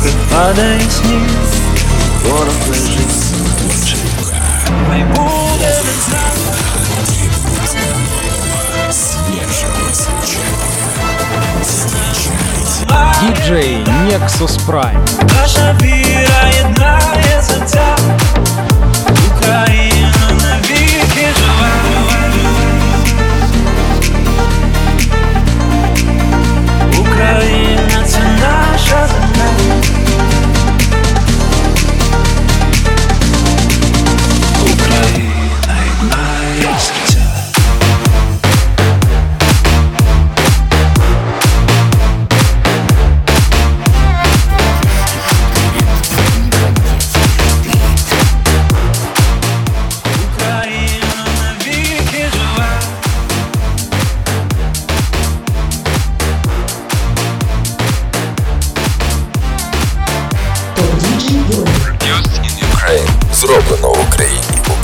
падає сніг, ворог лежить, хай буде без нас. Діджей Nexus Prime. Наша віра єднає серця, Україна навіки жива. Україна — це наша земля. Україна єднає серця. Зроблено в Україні.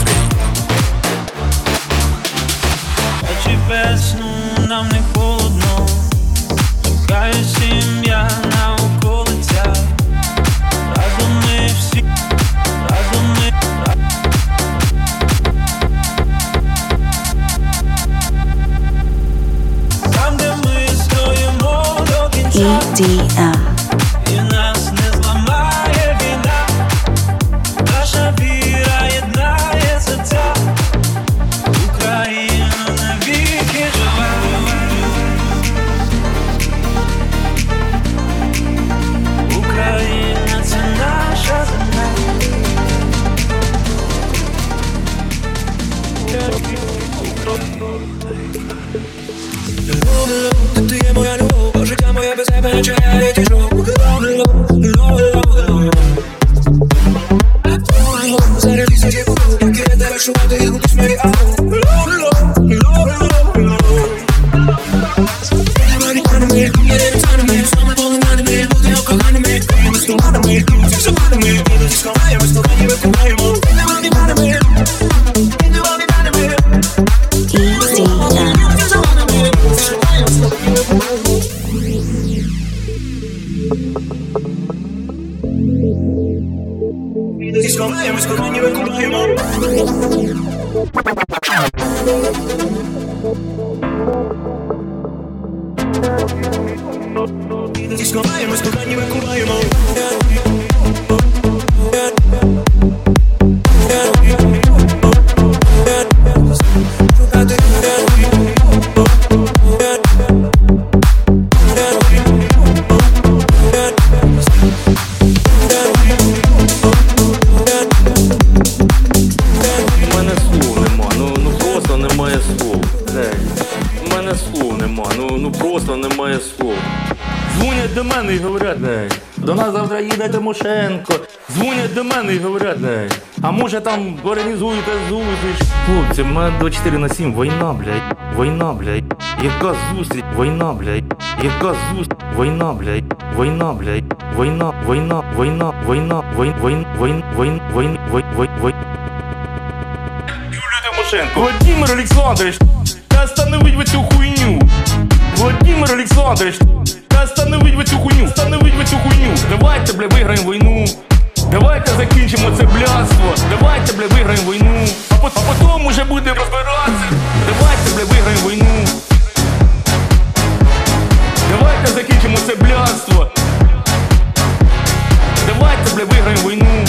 А чи без сну нам не холодно? Чекає сім'я на околицях. Разом ми всі, разом ми. Там, де ми стоїмо до кінця. EDM. І нас не зламає війна. Наша віра єднає серця. Україна навіки жива. Україна — це наша земля. Ти є моя любов, життя моє без тебе не чекає тяжок. Зараз тисячі кубів, як я тебе шукати, і губиш мої аут. Дзвонять до мене і говорять, до нас завтра їде Тимошенко. Дзвонять до мене і говорять, а може там організуєте зустріч. Хлопці, в мене 24/7, війна, блядь, війна, блядь. Яка зустріч, війна, блядь, яка зустріч, війна, блядь, війна, блядь, війна, війна, війна, війна, війна. Юлія Тимошенко, Владимир Олександрович, та остановить ви цю хуйню. Владимир Олександрович, та остановить ви цю хуйню, остановить ви цю хуйню. Давайте, бля, виграємо війну. Давайте закінчимо це блядство. Давайте, бля, виграємо війну. А потім уже будемо розбиратися. Давайте, бля, виграємо війну. Давайте закінчимо це блядство. Давайте, бля, виграємо війну.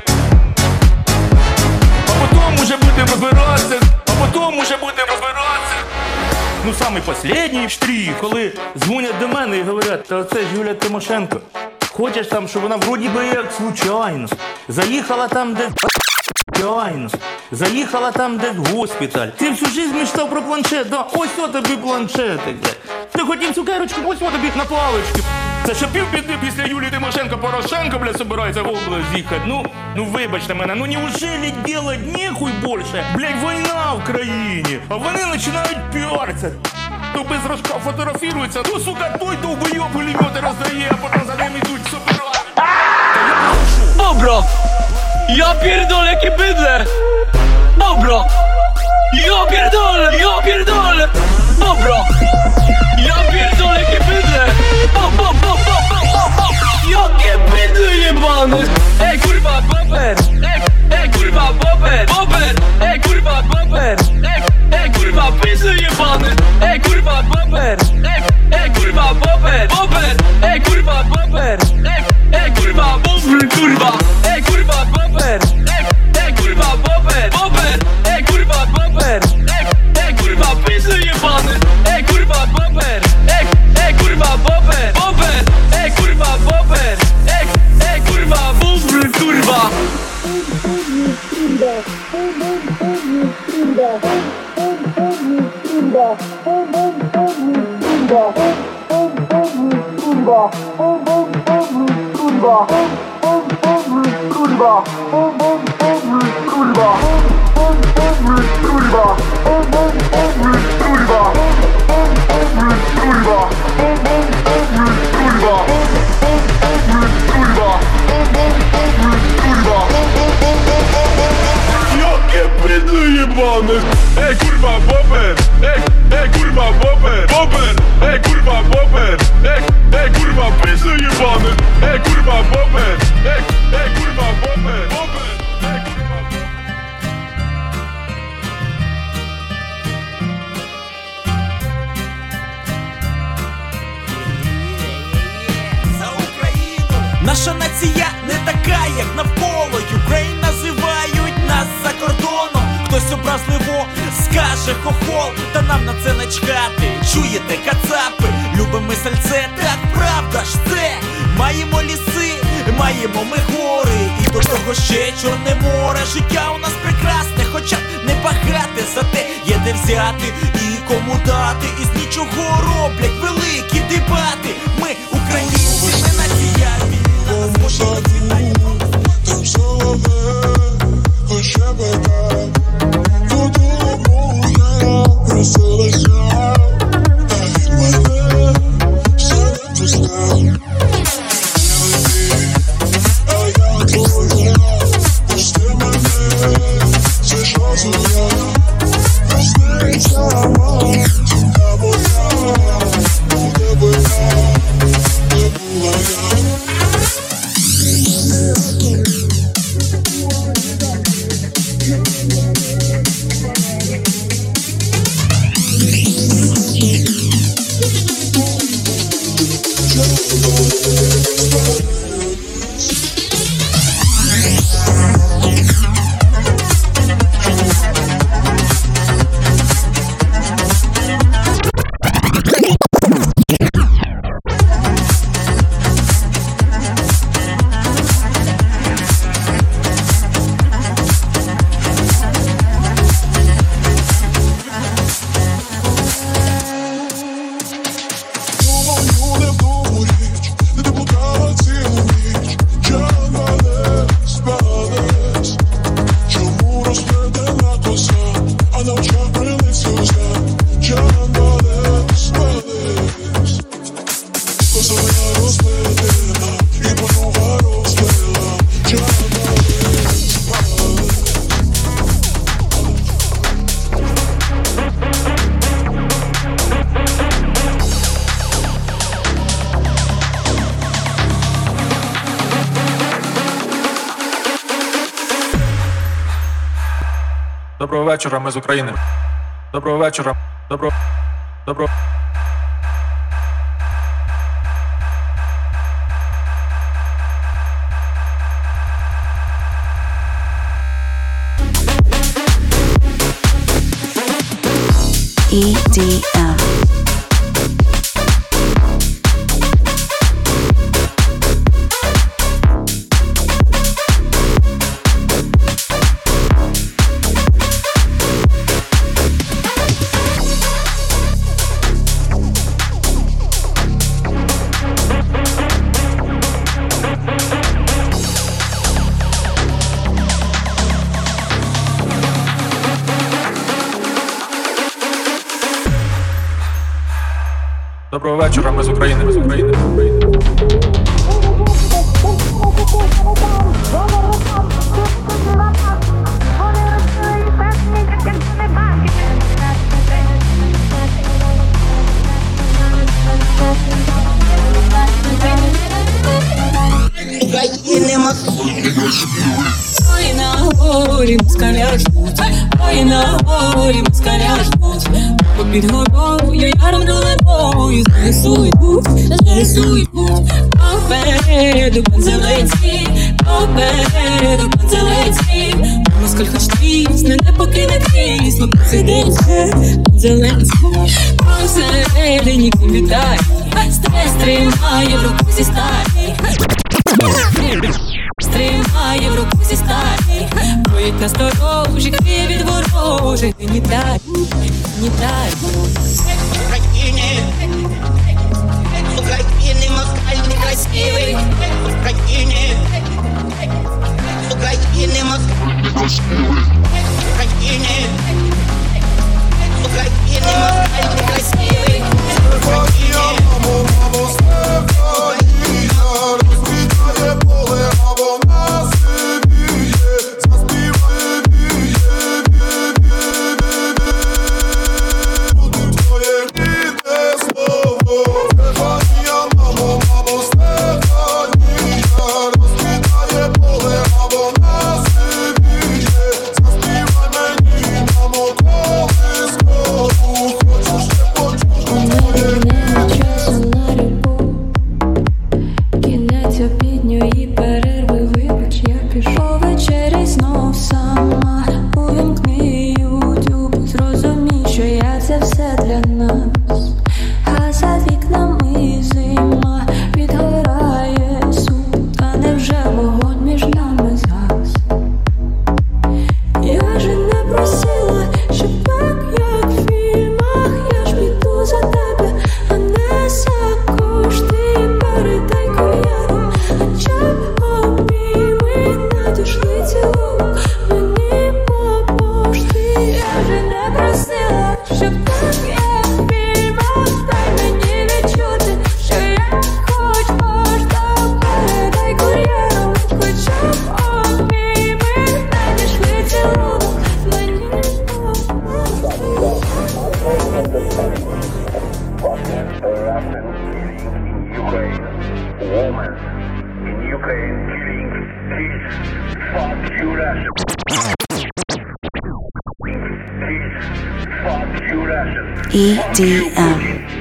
А потім уже будемо розбиратися. А потім уже будемо розбиратися. Ну, самий последній штрих, коли дзвонять до мене і говорять, та це ж Юлія Тимошенко. Хочеш там, щоб вона вроді би як случайно заїхала там, де заїхала там, де в госпіталь. Ти всю жизнь мечтав про планшет, да? Ось о тобі планшетик, бля. Ти хотів цукерочку, ось о тобі на палички. Це ще півбіди після Юлії Тимошенко Порошенко, бля, собирається в область їхати. Ну вибачте мене, ну неужели делать нехуй більше? Блядь, війна в країні, а вони починають піаритися. То без рожка фотографірується, ну, сука, той довбойоб пулемети роздає, а потім за ним ідуть собирають. Dobra! Ja pierdolę, jakie bydle! Dobra! Ja pierdolę! Dobra! Ja pierdolę, jakie bydle! Jakie bydle! jebany. Ej kurwa bober, ej kurwa bober, bober, ej kurwa bober, ej kurwa pizzy jebany. Ej kurwa bober, ej kurwa bober, bober, ej kurwa bober, ej kurwa bober, kurwa, ej kurwa bober, ej kurwa bober, bober, ej kurwa bober, ej kurwa pizzy jebany. Ej kurwa bober, ej kurwa bober, bober, ej kurwa bober, ej kurwa bober, kurwa. Jakie bydły jebane. Ej kurwa bober, ej kurwa bober, bober, ej kurwa bober, ej kurwa bydły jebane. Ej kurwa bober, ej kurwa bober, bober, ej kurwa bober. Наша нація не така, як навколо. Юкрейн називають нас за кордоном. Хтось образливо скаже хохол, та нам на це начхати. Чуєте, кацапи, любимо ми сальце, так правда ж це. Маємо ліси, маємо ми гори, і до того ще Чорне море. Життя у нас прекрасне, хоча б не багате, зате є де взяти і кому дати. Із нічого роблять великі дебати. Ми українці, ми нація. Там солове, щебета, додому я просилася, та від мене все не пристав. А я твоя, пусти мене, це що зуя, пусти сама, тінка моя, де би я, де була я. Доброго вечора, ми з України. Доброго вечора. Добро. EDM. Доброго вечора, ми з України. України горі москаля ждуть, ой, на горі москаля ждуть. Попід горою яром долиною знесують путь, попереду пан Зеленський, попереду пан Зеленський. Москаль хоч трісне, не покине крісло президентське, пан Зеленський. Посередині всім вітає, стрес тримає в руку зі сталі, тримає в руку зі сталі. Проїть насторожі, криє від ворожих гнітарів, гнітарів. В Украине москаль некрасивый. В Украине москаль некрасивый. В Украине москаль некрасивый. EDM.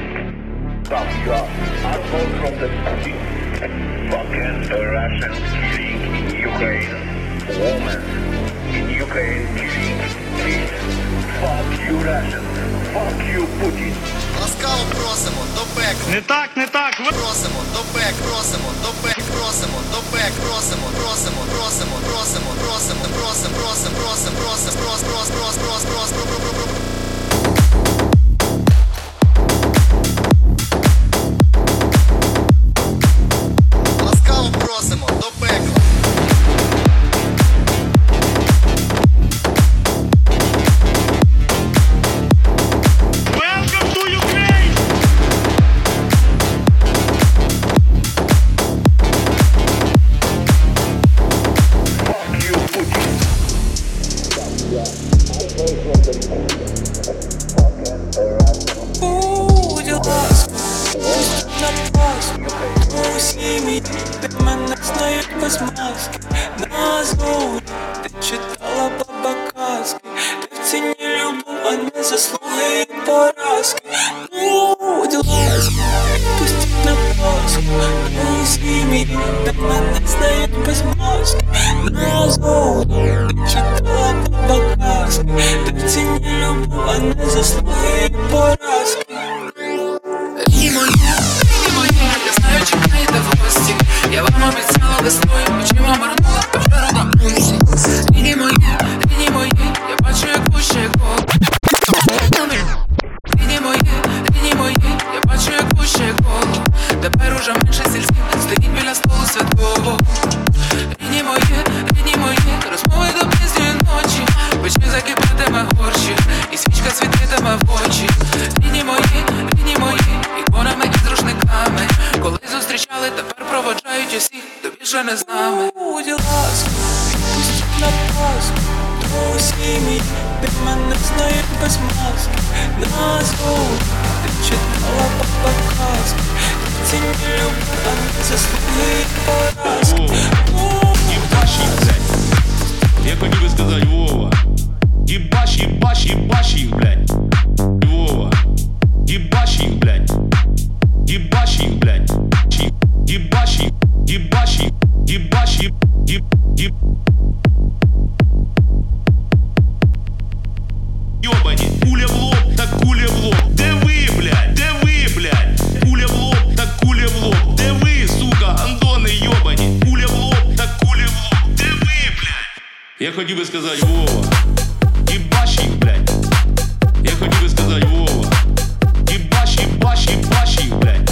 Ласкаво просимо до ПЕК. Не так. Просимо до ПЕК, просимо до ПЕК, просимо до ПЕК, просимо. Ласкаво просимо до пекла. Welcome to Ukraine! Будь ласка, на Пасху, усі мій, де мене знають без маски. На зоні ти читала баба казки, ти в ціні любов, а не заслуги і поразки. Будь ласка, пустіть на Пасху, усі мій, де мене знають без маски. На зоні ти читала баба казки, ти в ціні любов, а не заслуги і поразки. Я знаю, чекаєте в гості. Я вам обіцяла весною, очима моргнула, тепер на пункті. Рідні мої, я бачу, як пуще коло. Рідні мої, я бачу, як пуще коло. Тепер уже менше сільських, стоїть біля столу святкового. Рідні мої, розмови до пізньої ночі. Печі закипатиме горщі, і свічка світитиме в очі. Рідні мої, іконами і з рушниками. Коли зустрічали, тепер проводжають усіх, то більше не з нами. Будь ласка, пустіть на Пасху, усі мій, де мене знають без маски. На зоні ти читала баба казки, ти в ціні любов, а не заслуги і поразки. І в вашій церкві, як хотів би сказати, Вова, їбаш, їбаш, їбаш їх, блядь. Вова, їбаш їх, блядь. Їбаш їх, блядь. Їбаш їх, їбаш їх, їбаш їх, їб. Йобані, куля в лоб, так куля в лоб. Де ви, блядь, де ви, блядь? Куля в лоб, так куля в лоб. Де ви, сука, гандони йобані? Куля в лоб, так куля в лоб. Де ви, блядь? Я хотів би сказати, Вова, їбаш їх, блядь. Я хотів би сказати, Вова, їбаш, їбаш, їбаш їх, блядь.